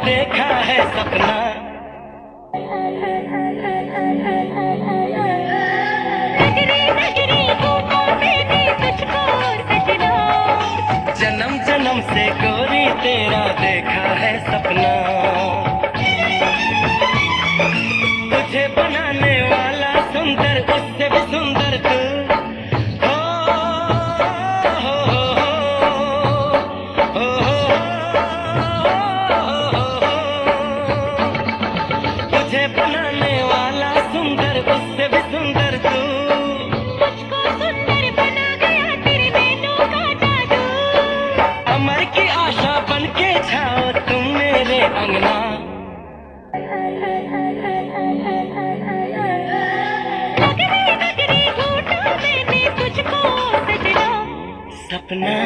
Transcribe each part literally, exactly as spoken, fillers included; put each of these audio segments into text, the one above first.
देखा है सपना। नगरी नगरी घूमो मैंने तुझको सजना, जन्म जन्म से गोरी तेरा देखा है सपना। तुझे बनाने वाला सुंदर उससे भी सुंदर तू। हो, हो, हो, हो, हो, हो, तुझे बनाने वाला सुंदर उससे भी सुंदर तू। मुझको सुंदर बना गया तेरे नैनों का जादू। अमर की आशा बन के छाओ तुम मेरे अंगना। नगरी नगरी ढूंढा मैंने तुझको सजना, सपना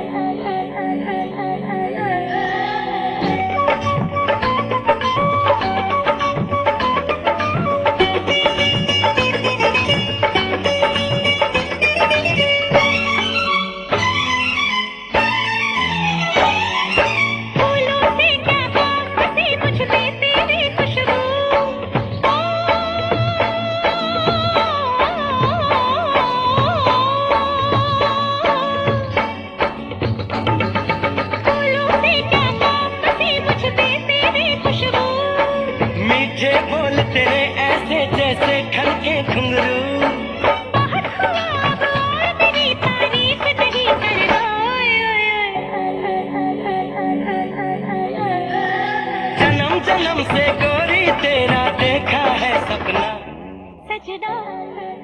फूलों से क्या बात बसी मुझ में तेरी खुशबू। फूलों से क्या बात बसी मुझ में तेरी खुशबू। मीठे बोल तेरे ऐसे जैसे खनके घुंघरू। बहुत हुआ अब और मेरी तारीफ नहीं करना। जन्म जन्म से गोरी तेरा देखा है सपना। सजना